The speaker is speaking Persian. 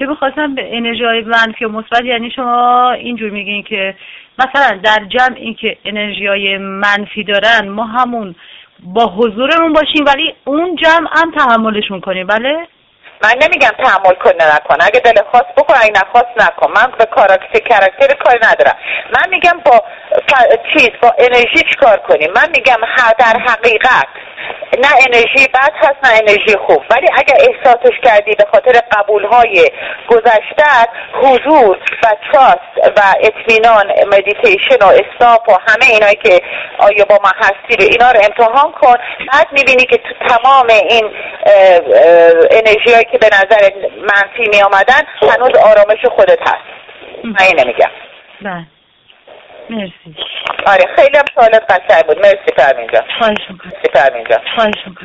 البته می‌خواستم به انرژی‌های منفی و مثبت، یعنی شما اینجور میگین که مثلا در جمعی که انرژی‌های منفی دارن ما همون با حضورمون باشیم ولی اون جمع هم تحملشون کنیم. بله؟ من نمیگم تحمل کنه نکن، اگه دل خواست بکن، اگه نخواست نکن. من به کاراکتر کاری ندارم. من میگم با با انرژی چیکار کنیم. من میگم در حقیقت نه انرژی بد هست نه انرژی خوب، ولی اگر احساسش کردی به خاطر قبولهای گذشته، حضور و تراست و اطمینان، مدیتیشن و استاپ و همه اینایی که آیا با من هستی رو، اینا رو امتحان کن. بعد میبینی که تو تمام این انرژیایی که به نظر منفی می آمدن هنوز آرامش خودت هست. من اینه میگم. بله مرسی. آره خیلی هم سوالت قشنگ بود. مرسی پروین جان. خواهش میکنم. مرسی پروین جان. خواهش میکنم.